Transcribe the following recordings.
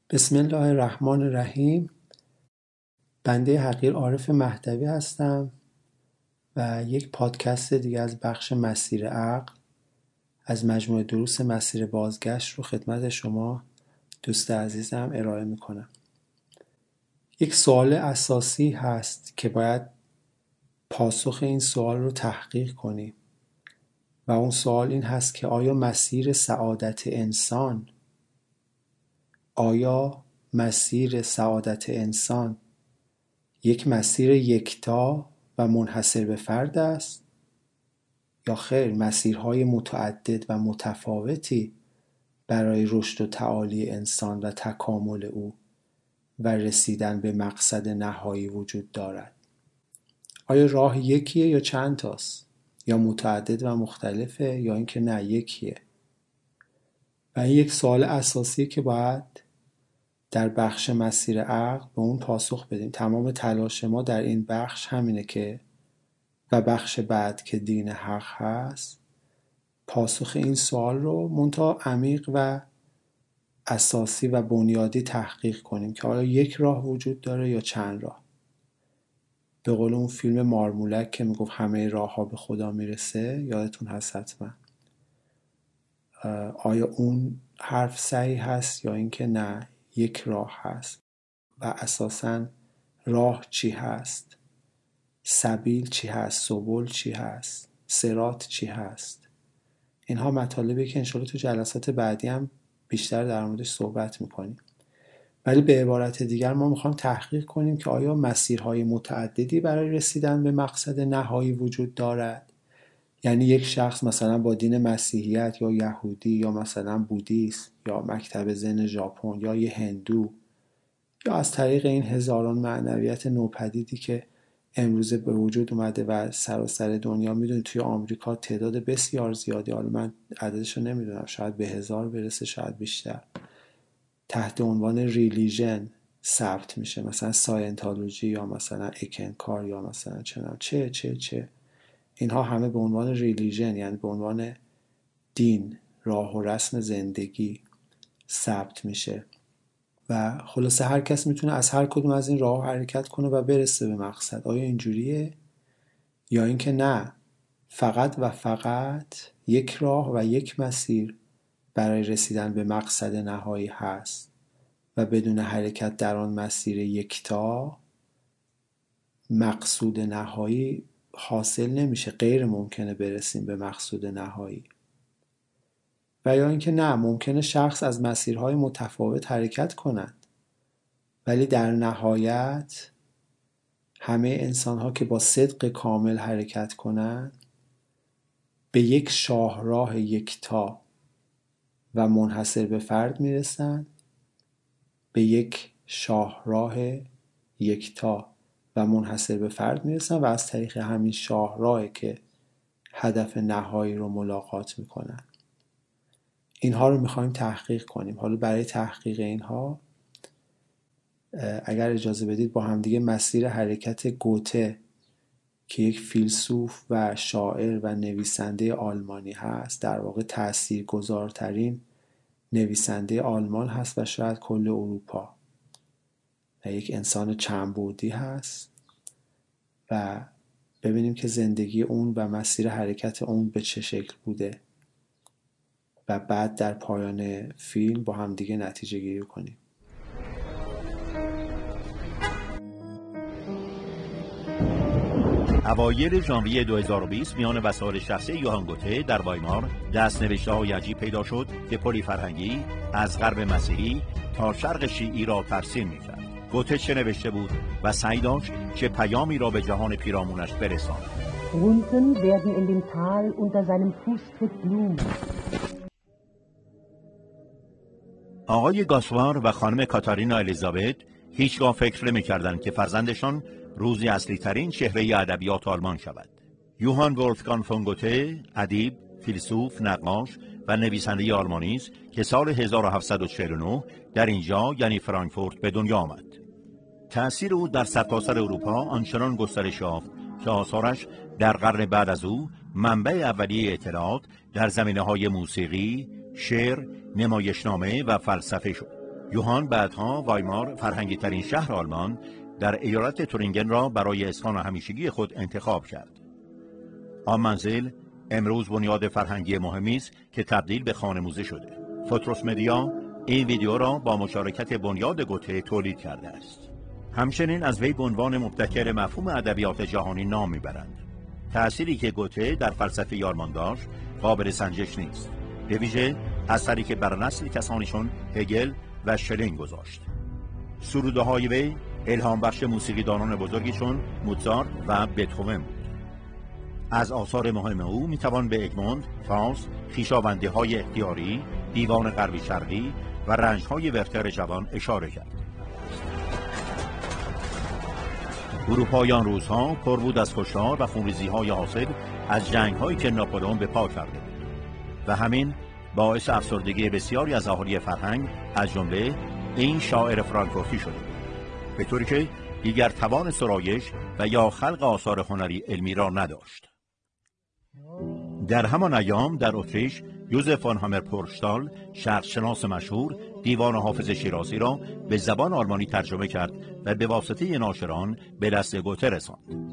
بسم الله الرحمن الرحیم. بنده حقیر عارف مهدوی هستم و یک پادکست دیگه از بخش مسیر عقل از مجموعه دروس مسیر بازگشت رو خدمت شما دوست عزیزم ارائه میکنم. یک سوال اساسی هست که باید پاسخ این سوال رو تحقیق کنیم و اون سوال این هست که آیا مسیر سعادت انسان یک مسیر یکتا و منحصر به فرد است یا خیر مسیرهای متعدد و متفاوتی برای رشد و تعالی انسان و تکامل او و رسیدن به مقصد نهایی وجود دارد؟ آیا راه یکیه یا چند تاست؟ یا متعدد و مختلفه یا اینکه نه یکیه؟ و این یک سوال اساسی که باید در بخش مسیر عقل به اون پاسخ بدیم. تمام تلاش ما در این بخش همینه که و بخش بعد که دین حق هست پاسخ این سوال رو منتها عمیق و اساسی و بنیادی تحقیق کنیم که آیا یک راه وجود داره یا چند راه. به قول اون فیلم مارمولک که میگفت همه راه ها به خدا میرسه، یادتون هست حتما. آیا اون حرف صحیح هست یا اینکه نه یک راه هست و اساساً راه چی هست، سبیل چی هست، سبل چی هست، صراط چی هست؟ اینها مطالبی که انشالله تو جلسات بعدی هم بیشتر در موردش صحبت میکنیم. ولی به عبارت دیگر ما میخوایم تحقیق کنیم که آیا مسیرهای متعددی برای رسیدن به مقصد نهایی وجود دارد؟ یعنی یک شخص مثلا با دین مسیحیت یا یهودی یا مثلا بودیست یا مکتب زن ژاپن یا یه هندو یا از طریق این هزاران معنویت نوپدیدی که امروزه به وجود اومده و سراسر دنیا، میدونید توی آمریکا تعداد بسیار زیادی، حالا من عددشو نمیدونم، شاید به 1000 برسه شاید بیشتر، تحت عنوان ریلیژن ثبت میشه، مثلا ساینتولوژی یا مثلا اکنکار یا مثلا چه اینها همه به عنوان ریلیژن، یعنی به عنوان دین، راه و رسم زندگی ثبت میشه و خلاصه هر کس میتونه از هر کدوم از این راه حرکت کنه و برسه به مقصد. آیا اینجوریه یا اینکه نه فقط و فقط یک راه و یک مسیر برای رسیدن به مقصد نهایی هست و بدون حرکت در آن مسیر یکتا مقصود نهایی حاصل نمیشه، غیر ممکنه برسیم به مقصود نهایی؟ و یا اینکه نه ممکنه شخص از مسیرهای متفاوت حرکت کند ولی در نهایت همه انسان‌ها که با صدق کامل حرکت کنند به یک شاهراه یکتا و منحصر به فرد میرسند، به یک شاهراه یکتا و منحصر به فرد میرسن و از طریق همین شاهراهی که هدف نهایی رو ملاقات میکنن. اینها رو میخوایم تحقیق کنیم. حالا برای تحقیق اینها اگر اجازه بدید با همدیگه مسیر حرکت گوته که یک فیلسوف و شاعر و نویسنده آلمانی هست، در واقع تاثیرگذارترین نویسنده آلمان هست و شاید کل اروپا، و یک انسان چند بعدی هست و ببینیم که زندگی اون و مسیر حرکت اون به چه شکل بوده و بعد در پایان فیلم با هم دیگه نتیجه گیری کنیم. اوایل ژانویه 2020 میان وسایل شخصی یوهان گوته در وایمار دست‌نوشته‌های عجیب پیدا شد که پلی فرهنگی از غرب مسیحی تا شرق شیعی را ترسیم می‌کرد. گوته چه نوشته بود و سعی داشت چه پیامی را به جهان پیرامونش برساند. Unten werden in dem Tal unter seinem Fußtritt Blumen. آقای گاسوار و خانم کاتارینا الیزابت هیچگاه فکر نمی‌کردند که فرزندشان روزی اصلی ترین چهره ادبیات آلمان شود. یوهان ولفگانگ فون گوته، ادیب، فیلسوف، نقاش و نویسنده آلمانی است که سال 1749 در اینجا یعنی فرانکفورت به دنیا آمد. تأثیر او در سرتاسر اروپا آنچنان گسترش یافت که آثارش در قرن بعد از او منبع اولیه اطلاعات در زمینه‌های موسیقی، شعر، نمایشنامه و فلسفه شد. یوهان بعدها وایمار فرهنگی ترین شهر آلمان در ایالت تورینگن را برای اسکان همیشگی خود انتخاب کرد. آن منزل امروز بنیاد فرهنگی مهمی است که تبدیل به خانه موزه شده. فوتروس مدیا این ویدیو را با مشارکت بنیاد گوته تولید کرده است. همچنین از وی به عنوان مبتکر مفهوم ادبیات جهانی نام میبرند. تأثیری که گوته در فلسفه آلمان داشت قابل سنجش نیست، به ویژه اثری که بر نسل کسانی چون هگل و شلینگ گذاشت. سروده های وی الهام بخش موسیقیدانان بزرگی چون موزارت و بتهوون بود. از آثار مهم او میتوان به اگموند، فاوست، خویشاوندی های اختیاری، دیوان غربی شرقی و رنج های ورتر جوان اشاره کرد. اروپای آن روزها پر بود از کشتار و خونریزی های حاصل از جنگ هایی که ناپلئون به پا کرده بود و همین باعث افسردگی بسیاری از اهالی فرهنگ از جمله این شاعر فرانکفورتی شده بود، به طوری که دیگر توان سرایش و یا خلق آثار هنری علمی را نداشت. در همان ایام در اتریش یوزف فون هامرپورشتال شرقشناس مشهور دیوان حافظ شیرازی را به زبان آلمانی ترجمه کرد و به واسطه ناشران به دست گوته رساند.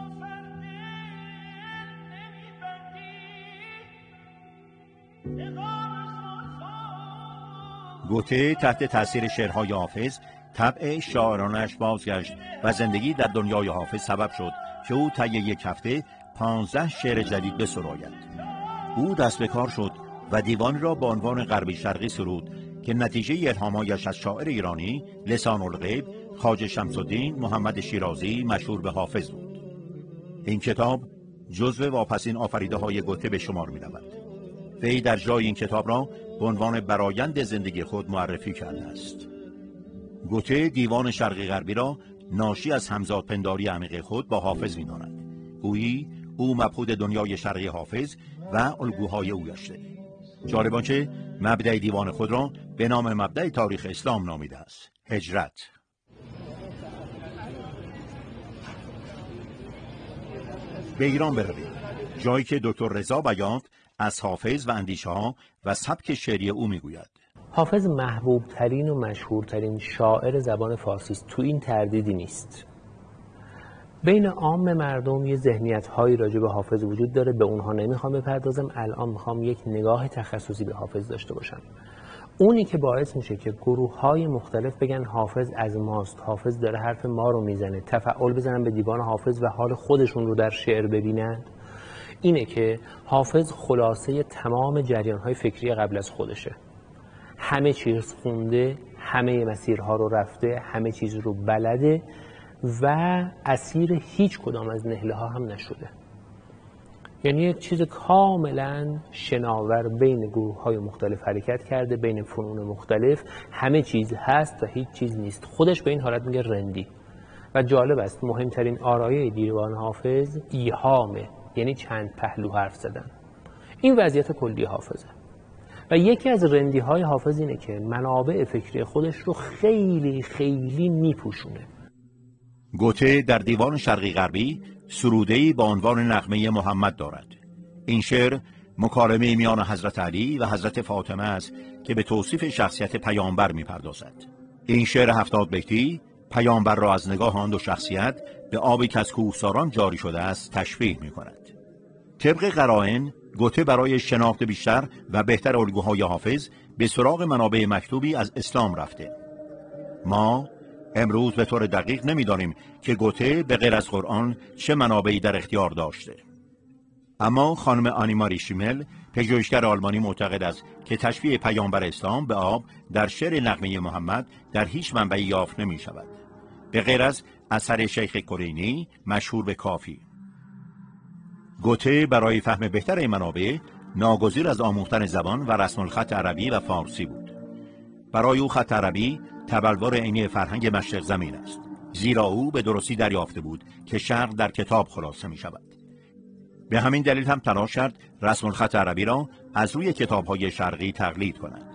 گوته تحت تاثیر شعرهای حافظ طبع شاعرانش بازگشت و زندگی در دنیای حافظ سبب شد که او طی یک هفته 15 شعر جدید بسراید. او دست به کار شد و دیوان را با عنوان غربی شرقی سرود که نتیجه الهام‌هایش از شاعر ایرانی لسان الغیب خواجه شمس الدین محمد شیرازی مشهور به حافظ بود. این کتاب جزو واپسین آفریده‌های گوته به شمار می‌رود. وی در جای این کتاب را به عنوان برآیند زندگی خود معرفی کرده است. گوته دیوان شرقی غربی را ناشی از همزادپنداری عمیق خود با حافظ می‌داند. گویی او مبهود دنیای شرقی حافظ و الگوهای او گشته. جالب آنچه مبدأ دیوان خود را به نام مبدأ تاریخ اسلام نامیده است: هجرت. به ایران برویم، جایی که دکتر رضا بیات از حافظ و اندیشه‌ها و سبک شعری او میگوید. حافظ محبوب ترین و مشهورترین شاعر زبان فارسی است، تو این تردیدی نیست. بین عام مردم یه ذهنیت‌هایی راجع به حافظ وجود داره، به اونها نمیخوام بپردازم. الان میخوام یک نگاه تخصصی به حافظ داشته باشم. اونی که باعث میشه که گروه‌های مختلف بگن حافظ از ماست، حافظ داره حرف ما رو میزنه، تفعول بزنن به دیوان حافظ و حال خودشون رو در شعر ببینن، اینه که حافظ خلاصه تمام جریان‌های فکری قبل از خودشه. همه چیز خونده، همه مسیرها رو رفته، همه چیز رو بلده و اسیر هیچ کدام از نهله ها هم نشده. یعنی یک چیز کاملا شناور بین گروه های مختلف حرکت کرده، بین فنون مختلف همه چیز هست و هیچ چیز نیست. خودش به این حالت میگه رندی. و جالب است مهمترین آرایه دیوان حافظ ایهامه، یعنی چند پهلو حرف زدن. این وضعیت کلی حافظه. و یکی از رندی های حافظ اینه که منابع فکری خودش رو خیلی خیلی میپوشونه. گوته در دیوان شرقی غربی سروده‌ای با عنوان نغمه محمد دارد. این شعر مکالمه میان حضرت علی و حضرت فاطمه است که به توصیف شخصیت پیامبر می‌پردازد. این شعر 70 بیتی پیامبر را از نگاه آن دو شخصیت به آبی که از کوهساران جاری شده است تشبیه می‌کند. طبق قرائن گوته برای شناخت بیشتر و بهتر الگوهای حافظ به سراغ منابع مکتوبی از اسلام رفته. ما امروز به طور دقیق نمی‌دانیم که گوته به غیر از قرآن چه منابعی در اختیار داشته. اما خانم آنی ماری شیمل، پژوهشگر آلمانی، معتقد است که تشبیه پیامبر اسلام به آب در شعر نغمه محمد در هیچ منبعی یافت نمی‌شود، به غیر از اثر شیخ کرینی مشهور به کافی. گوته برای فهم بهتر این منابع ناگزیر از آموختن زبان و رسم الخط عربی و فارسی بود. برای او خط عربی تبلور عینی فرهنگ مشرق زمین است، زیرا او به درستی دریافته بود که شرق در کتاب خلاصه می شود. به همین دلیل هم تلاش کرد رسم الخط عربی را از روی کتاب‌های شرقی تقلید کند.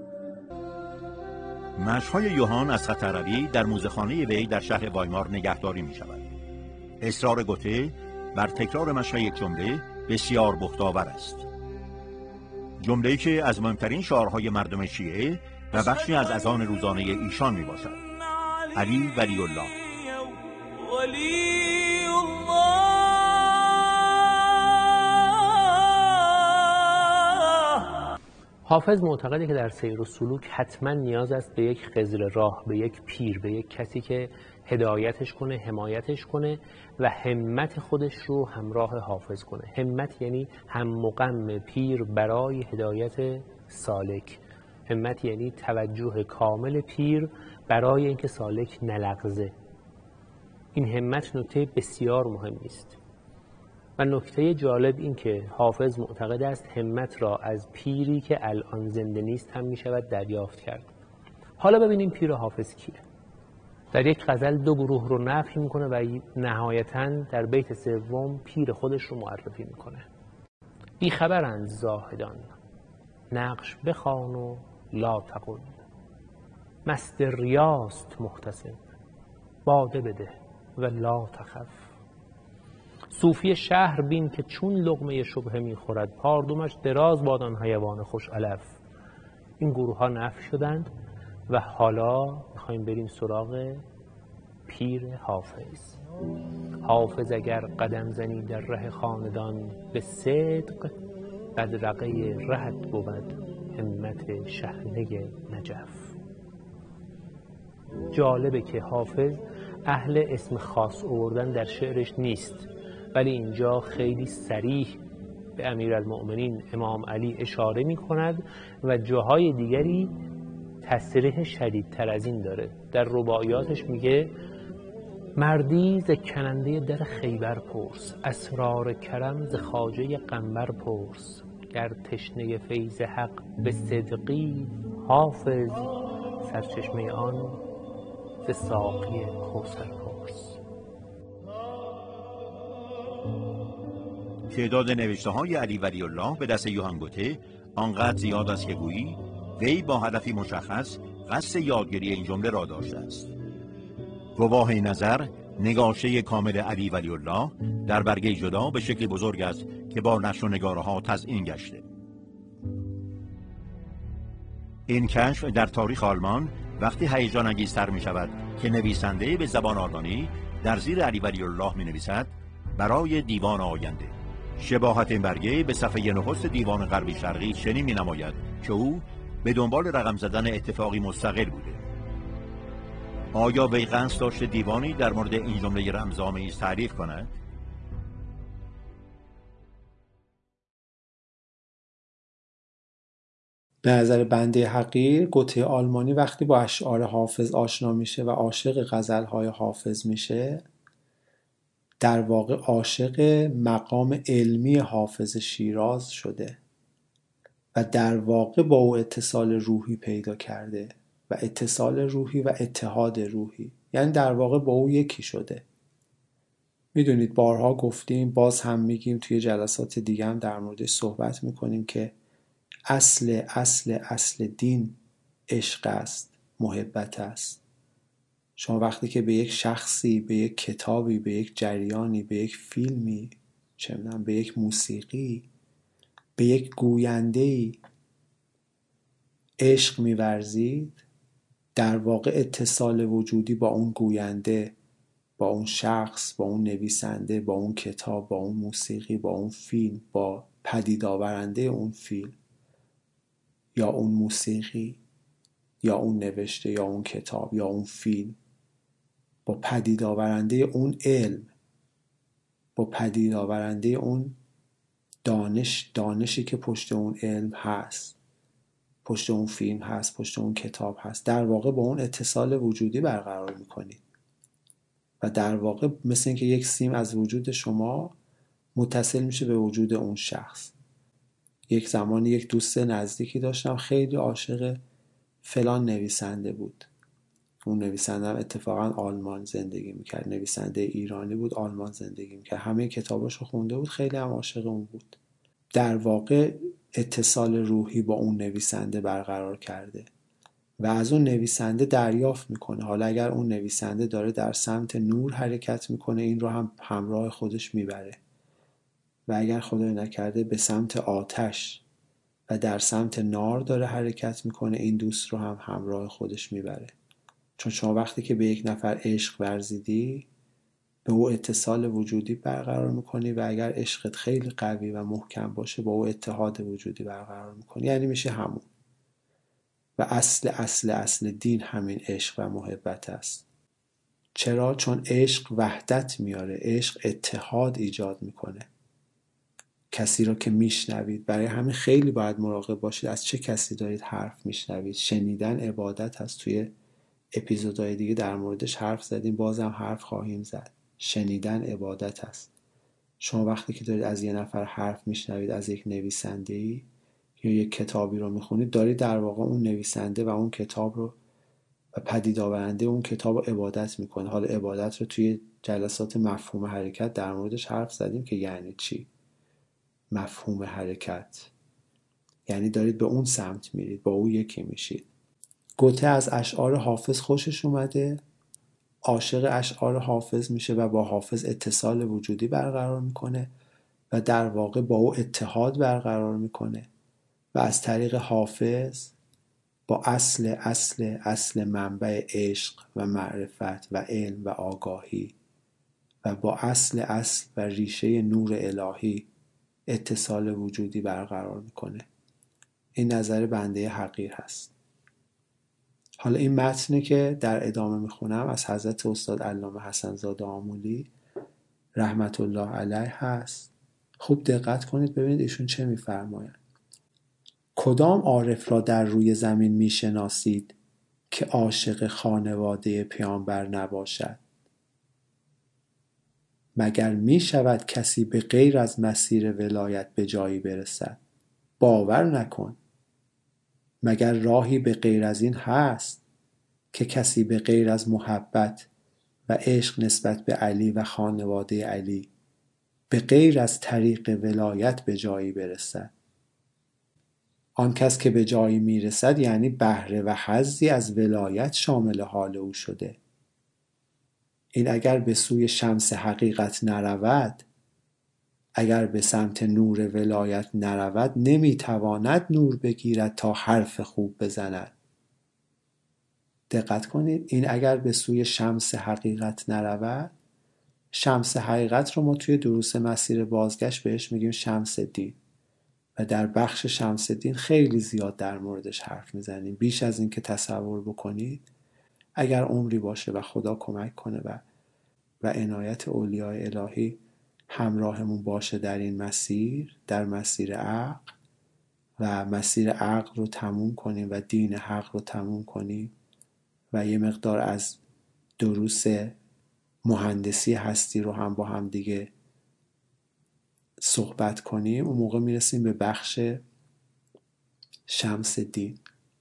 مشق‌های یوهان از خط عربی در موزه‌خانه وی در شهر وایمار نگهداری می شود. اصرار گوته بر تکرار مشق یک جمله بسیار بخت‌آور است. جمله‌ای که از مهمترین شعارهای مردم شیعه و بخشی از اذان روزانه ایشان می باشد. علی ولی الله. حافظ معتقده که در سیر و سلوک حتما نیاز است به یک خضر راه، به یک پیر، به یک کسی که هدایتش کنه، حمایتش کنه و همت خودش رو همراه حافظ کنه. همت یعنی هم مقام پیر برای هدایت سالک. همت یعنی توجه کامل پیر برای اینکه سالک نلغزه. این همت نکته بسیار مهمی است. و نکته جالب این که حافظ معتقد است همت را از پیری که الان زنده نیست هم می شود دریافت کرد. حالا ببینیم پیر حافظ کیه. در یک غزل دو گروه رو نفی میکنه و نهایتاً در بیت سوم پیر خودش رو معرفی میکنه. بیخبرند زاهدان، نقش بخوان و لا تقل، مست ریاست محتسب، باده بده و لا تخف. صوفی شهر بین که چون لقمه شبهه میخورد، پاردومش دراز باد آن حیوان خوش علف. این گروه ها نفی شدند و حالا میخوایم بریم سراغ پیر حافظ. حافظ اگر قدم زنی در ره خاندان، به صدق بدرقه رهت بود همت شحنه نجف. جالبه که حافظ اهل اسم خاص آوردن در شعرش نیست، ولی اینجا خیلی صریح به امیرالمؤمنین امام علی اشاره می کند و جاهای دیگری تصریح شدیدتر از این داره. در رباعیاتش میگه مردی ز کننده در خیبر پرس، اسرار کرم ز خواجه قنبر پرس. گر تشنه فیض حق به صدقی، حافظ سرچشمه آن ز ساقی کوثر پرس. تعداد نوشته های علی ولی الله به دست یوهان گوته آنقدر زیاد است که گویی وی با هدفی مشخص قصد یادگیری این جمله را داشته است. گواه نظر نگاشه کامل علی ولی الله در برگه جدا به شکل بزرگ است که با نقش و نگاره ها تزیین گشته. این کشف در تاریخ آلمان وقتی هیجان انگیزتر می شود که نویسنده به زبان آلمانی در زیر علی ولی الله می نویسد برای دیوان آینده. شباهت این برگه به صفحه نخست دیوان غربی شرقی چنین می نماید که او به دنبال رقم زدن اتفاقی مستقل بوده. آیا وی قصد داشته دیوانی در مورد این جمله رمزآمیز تعریف کند؟ به نظر بنده حقیر، گوته آلمانی وقتی با اشعار حافظ آشنا میشه و عاشق غزلهای حافظ میشه، در واقع عاشق مقام علمی حافظ شیراز شده و در واقع با او اتصال روحی پیدا کرده و اتصال روحی و اتحاد روحی، یعنی در واقع با او یکی شده. میدونید بارها گفتیم، باز هم میگیم، توی جلسات دیگه هم در موردش صحبت میکنیم که اصل دین عشق است، محبت است. شما وقتی که به یک شخصی، به یک کتابی، به یک جریانی، به یک فیلمی، چه می‌دونم، به یک موسیقی، به یک گوینده‌ای عشق می‌ورزید، در واقع اتصال وجودی با اون گوینده، با اون شخص، با اون نویسنده، با اون کتاب، با اون موسیقی، با اون فیلم، با پدید آورنده اون فیلم یا اون موسیقی یا اون نوشته یا اون کتاب یا اون فیلم، با پدید آورنده اون علم، با پدید آورنده اون دانشی که پشت اون علم هست، پشت اون فیلم هست، پشت اون کتاب هست، در واقع با اون اتصال وجودی برقرار میکنید و در واقع مثل اینکه یک سیم از وجود شما متصل میشه به وجود اون شخص. یک زمانی یک دوست نزدیکی داشتم، خیلی عاشق فلان نویسنده بود. اون نویسنده هم اتفاقا آلمان زندگی میکرد، نویسنده ایرانی بود، آلمان زندگی میکرد، همه کتاباشو خونده بود، خیلی هم عاشق اون بود. در واقع اتصال روحی با اون نویسنده برقرار کرده و از اون نویسنده دریافت میکنه. حالا اگر اون نویسنده داره در سمت نور حرکت میکنه، این رو هم همراه خودش میبره و اگر خدای نکرده به سمت آتش و در سمت نار داره حرکت میکنه، این دوست رو هم همراه خودش میبره. چون شما وقتی که به یک نفر عشق ورزیدی به او اتصال وجودی برقرار میکنی و اگر عشقت خیلی قوی و محکم باشه با او اتحاد وجودی برقرار میکنی، یعنی میشه همون. و اصل دین همین عشق و محبت است. چرا؟ چون عشق وحدت میاره، عشق اتحاد ایجاد میکنه. کسی را که میشنوید، برای همین خیلی باید مراقب باشید از چه کسی دارید حرف میشنوید. شنیدن عبادت هست. توی اپیزودهای دیگه در موردش حرف زدیم، بازم حرف خواهیم زد. شنیدن عبادت هست. شما وقتی که دارید از یه نفر حرف میشنوید، از یک نویسنده‌ای یا یک کتابی رو میخونید، دارید در واقع اون نویسنده و اون کتاب رو و پدید آورنده اون کتاب رو عبادت میکنه. حالا عبادت رو توی جلسات مفهوم حرکت در موردش حرف زدیم که یعنی چی. مفهوم حرکت یعنی دارید به اون سمت میرید، با او یکی میشید. گوته از اشعار حافظ خوشش اومده، عاشق اشعار حافظ میشه و با حافظ اتصال وجودی برقرار میکنه و در واقع با او اتحاد برقرار میکنه و از طریق حافظ با اصل منبع عشق و معرفت و علم و آگاهی و با اصل و ریشه نور الهی اتصال وجودی برقرار میکنه. این نظر بنده حقیر هست. حالا این متنی که در ادامه میخونم از حضرت استاد علامه حسن زاده آمولی رحمت الله علیه هست. خوب دقت کنید ببینید ایشون چه میفرمایند. کدام عارف را در روی زمین میشناسید که عاشق خانواده پیامبر نباشد؟ مگر میشود کسی به غیر از مسیر ولایت به جایی برسد؟ باور نکن. مگر راهی به غیر از این هست که کسی به غیر از محبت و عشق نسبت به علی و خانواده علی به غیر از طریق ولایت به جایی برسد؟ آن کس که به جایی میرسد یعنی بهره و حظی از ولایت شامل حال او شده. این اگر به سوی شمس حقیقت نرود، اگر به سمت نور ولایت نرود، نمیتواند نور بگیرد تا حرف خوب بزند. دقت کنید، این اگر به سوی شمس حقیقت نرود، شمس حقیقت رو ما توی دروس مسیر بازگشت بهش میگیم شمس دین و در بخش شمس دین خیلی زیاد در موردش حرف میزنیم، بیش از این که تصور بکنید. اگر عمری باشه و خدا کمک کنه و عنایت اولیای الهی همراهمون باشه در این مسیر، در مسیر عقل، و مسیر عقل رو تموم کنیم و دین حق رو تموم کنیم و یه مقدار از دروس مهندسی هستی رو هم با هم دیگه صحبت کنیم، اون موقع میرسیم به بخش شمس دین.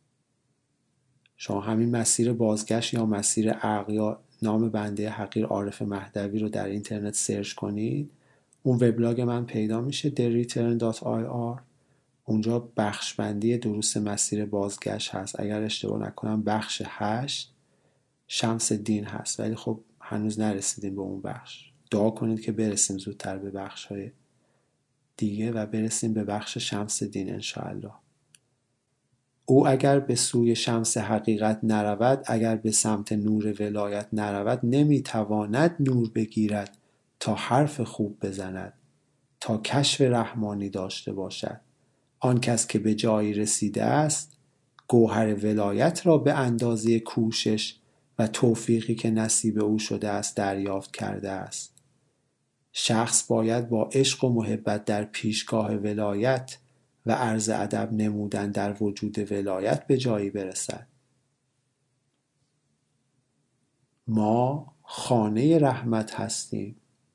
شما همین مسیر بازگشت یا مسیر عقل یا نام بنده حقیر عارف مهدوی رو در اینترنت سرچ کنید، اون وبلاگ من پیدا میشه thereturn.ir. اونجا بخش بندی دروس مسیر بازگشت هست. اگر اشتباه نکنم بخش 8 شمس دین هست، ولی خب هنوز نرسیدیم به اون بخش. دعا کنید که برسیم زودتر به بخش های دیگه و برسیم به بخش شمس دین انشاءالله. او اگر به سوی شمس حقیقت نرود، اگر به سمت نور ولایت نرود، نمیتواند نور بگیرد تا حرف خوب بزند، تا کشف رحمانی داشته باشد. آن کس که به جایی رسیده است، گوهر ولایت را به اندازه کوشش و توفیقی که نصیب او شده است دریافت کرده است. شخص باید با عشق و محبت در پیشگاه ولایت و عرض ادب نمودن در وجود ولایت به جایی برسد. ما خانه رحمت هستیم.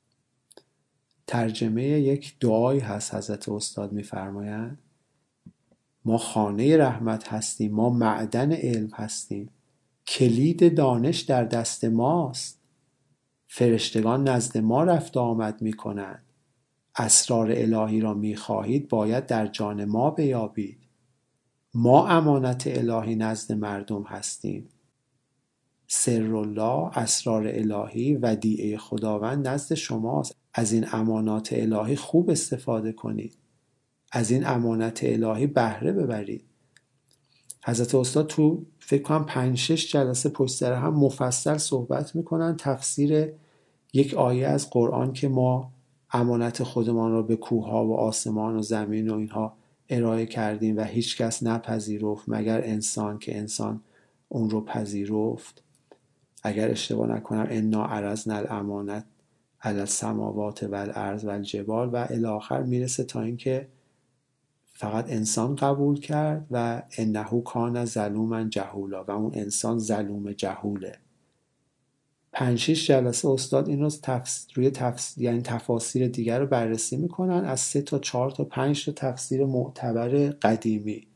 ترجمه یک دعایی هست، حضرت استاد میفرمایند ما خانه رحمت هستیم، ما معدن علم هستیم، کلید دانش در دست ماست، فرشتگان نزد ما رفت آمد می کنند. اسرار الهی را می خواهید باید در جان ما بیابید. ما امانت الهی نزد مردم هستیم. سر الله، اسرار الهی، ودیعه خداوند نزد شماست. از این امانات الهی خوب استفاده کنید. از این امانت الهی بهره ببرید. حضرت استاد تو فکر کنم 5-6 جلسه پشت سر هم مفصل صحبت میکنن تفسیر یک آیه از قرآن که ما امانت خودمان را به کوهها و آسمان و زمین و اینها ارائه کردیم و هیچ کس نپذیرفت مگر انسان که انسان اون رو پذیرفت. اگر اشتباه نکنم انا عرضنا الامانت علی السماوات والارض والجبال و الی آخر میرسه تا اینکه فقط انسان قبول کرد و انه کان ظلوما جهولا و اون انسان ظلوم جهوله. 5-6 جلسه استاد این رو یعنی تفاسیر دیگر رو بررسی میکنن از 3 تا 4 تا 5 تا تفسیر معتبر قدیمی.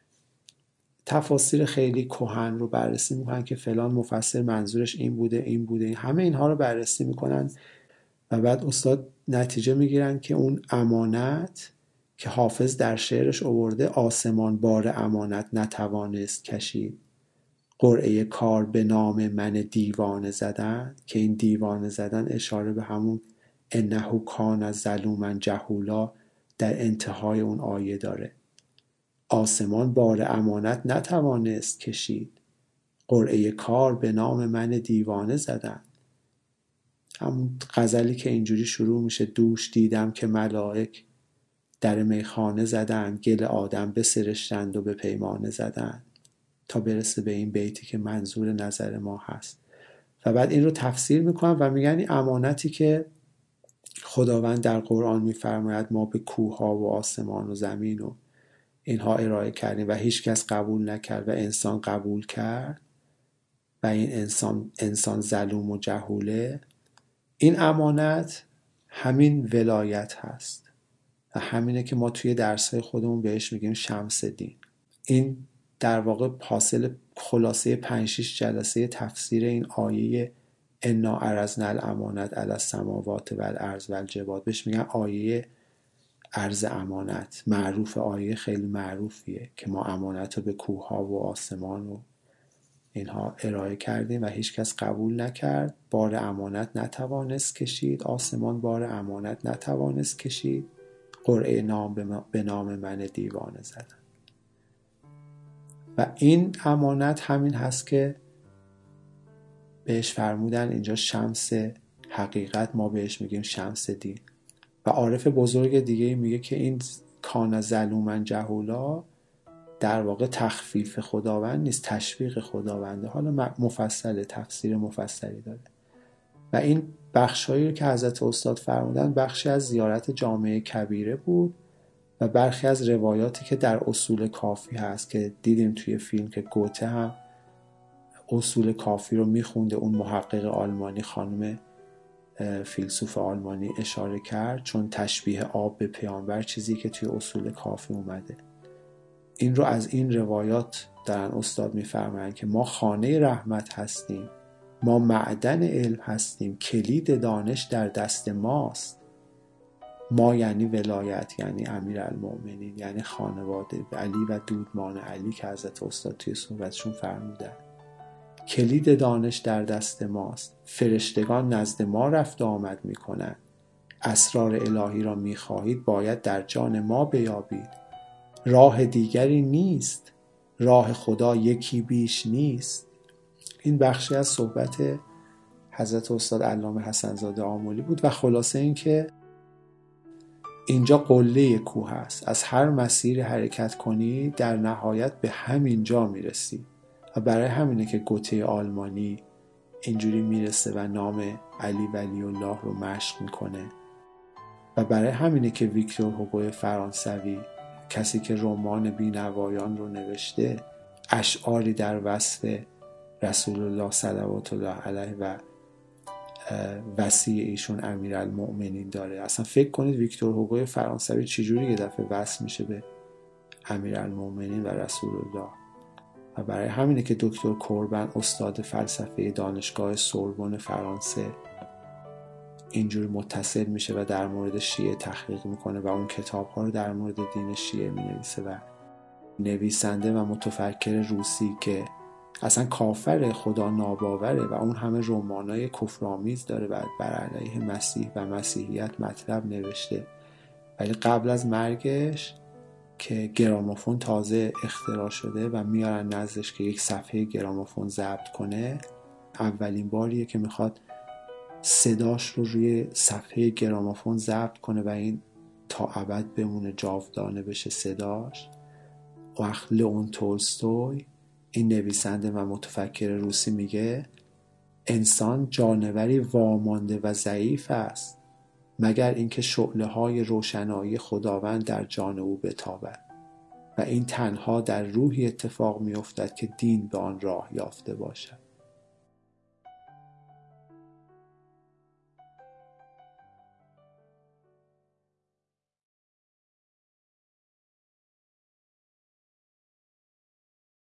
تفاسیر خیلی کهن رو بررسی میکنن که فلان مفسر منظورش این بوده همه اینها رو بررسی میکنن و بعد استاد نتیجه میگیرن که اون امانت که حافظ در شعرش آورده آسمان بار امانت نتوانست کشید، قرعه کار به نام من دیوانه زدن، که این دیوانه زدن اشاره به همون انه کان ظلوما جهولا در انتهای اون آیه داره. آسمان بار امانت نتوانست کشید، قرعه کار به نام من دیوانه زدن. همون غزلی که اینجوری شروع میشه دوش دیدم که ملائک در میخانه زدن، گل آدم بسرشتند و به پیمانه زدن، تا برسه به این بیتی که منظور نظر ما هست. و بعد این رو تفسیر میکنن و میگن این امانتی که خداوند در قرآن میفرماید ما به کوهها و آسمان و زمین و اینها ارائه کردیم و هیچ کس قبول نکرد و انسان قبول کرد و این انسان ظلوم و جهوله. این امانت همین ولایت هست و همینه که ما توی درس‌های خودمون بهش میگیم شمس دین. این در واقع حاصل خلاصه 5-6 جلسه تفسیر این آیه انا عرضنا الامانت علی السماوات والارض والجبال، بهش میگن آیه عرض امانت. معروف، آیه خیلی معروفیه که ما امانت رو به کوهها و آسمان و اینها ارائه کردیم و هیچ کس قبول نکرد. بار امانت نتوانست کشید، آسمان بار امانت نتوانست کشید، قرعه به نام من دیوانه زدن. و این امانت همین هست که بهش فرمودن اینجا شمس حقیقت، ما بهش میگیم شمس دین. و عارف بزرگ دیگه میگه که این کان ظلوما جهولا در واقع تخفیف خداوند نیست، تشویق خداونده. حالا مفصل تفسیر مفصلی داره. و این بخشایی که حضرت استاد فرمودن بخشی از زیارت جامع کبیره بود و برخی از روایاتی که در اصول کافی هست که دیدیم توی فیلم که گوته هم اصول کافی رو میخونده. اون محقق آلمانی، خانم فیلسوف آلمانی اشاره کرد، چون تشبیه آب به پیامبر چیزی که توی اصول کافی اومده. این رو از این روایات دارن استاد میفرمایند که ما خانه رحمت هستیم، ما معدن علم هستیم، کلید دانش در دست ماست. ما یعنی ولایت، یعنی امیرالمؤمنین، یعنی خانواده علی و دودمان علی که حضرت استاد توی صحبتشون فرمودن. کلید دانش در دست ماست، فرشتگان نزد ما رفت آمد میکنن. اسرار الهی را میخواهید باید در جان ما بیابید. راه دیگری نیست، راه خدا یکی بیش نیست. این بخشی از صحبت حضرت استاد علامه حسن زاده آملی بود و خلاصه این که اینجا قله کوه هست، از هر مسیر حرکت کنی در نهایت به همین جا میرسی. و برای همینه که گوته آلمانی اینجوری میرسه و نام علی ولی الله رو مشق میکنه. و برای همینه که ویکتور هوگو فرانسوی، کسی که رمان بینوایان رو نوشته، اشعاری در وصف رسول الله صلوات الله علیه و وصی ایشون امیرالمؤمنین داره. اصلا فکر کنید ویکتور هوگو فرانسوی چجوری یه دفعه وصل میشه به امیرالمؤمنین و رسول الله. و برای همینه که دکتر کوربن، استاد فلسفه دانشگاه سوربن فرانسه، اینجور متصل میشه و در مورد شیعه تحقیق میکنه و اون کتاب‌ها رو در مورد دین شیعه مینویسه. و نویسنده و متفکر روسی که اصلا کافر، خدا ناباوره و اون همه رمانای کفرآمیز داره و بر علیه مسیح و مسیحیت مطلب نوشته، ولی قبل از مرگش که گرامافون تازه اختراع شده و میارن نزدش که یک صفحه گرامافون ضبط کنه، اولین باریه که میخواد صداش رو روی صفحه گرامافون ضبط کنه و این تا ابد بمونه، جاودانه بشه صداش. وقت لئون تولستوی، این نویسنده و متفکر روسی، میگه انسان جانوری وامانده و ضعیف است مگر اینکه شعله‌های روشنایی خداوند در جان او بتابد و این تنها در روحی اتفاق می‌افتد که دین به آن راه یافته باشد.